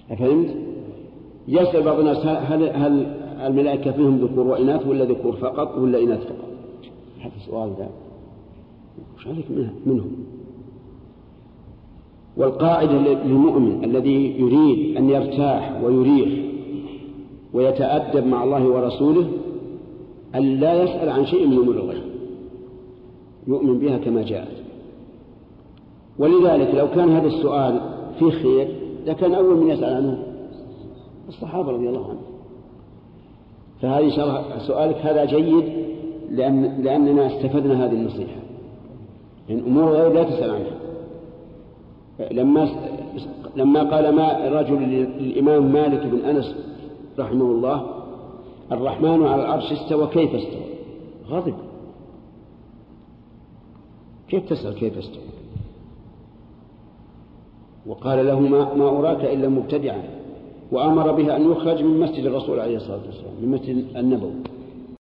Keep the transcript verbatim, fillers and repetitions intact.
فهمت؟ يسأل بعض الناس هل, هل الملائكة فيهم ذكور وإناث ولا ذكور فقط ولا إناث فقط؟ هذا سؤال ذا وش عليك منهم؟ والقاعدة للمؤمن الذي يريد أن يرتاح ويريح ويتأدب مع الله ورسوله أن لا يسأل عن شيء من أمور الغيب، يؤمن بها كما جاءت. ولذلك لو كان هذا السؤال فيه خير لكان أول من يسأل عنه الصحابة رضي الله عنهم. فهذه سؤالك هذا جيد لأن لأننا استفدنا هذه النصيحة، إن أمور الغيب لا تسأل عنها. لما لما قال ما الرجل للإمام مالك بن أنس رحمه الله الرحمن على العرش استوى كيف استوى، غضب، كيف تسأل كيف استوى؟ وقال له ما, ما أراك إلا مبتدعا، وأمر بها أن يخرج من مسجد الرسول عليه الصلاة والسلام، من مسجد النبوي.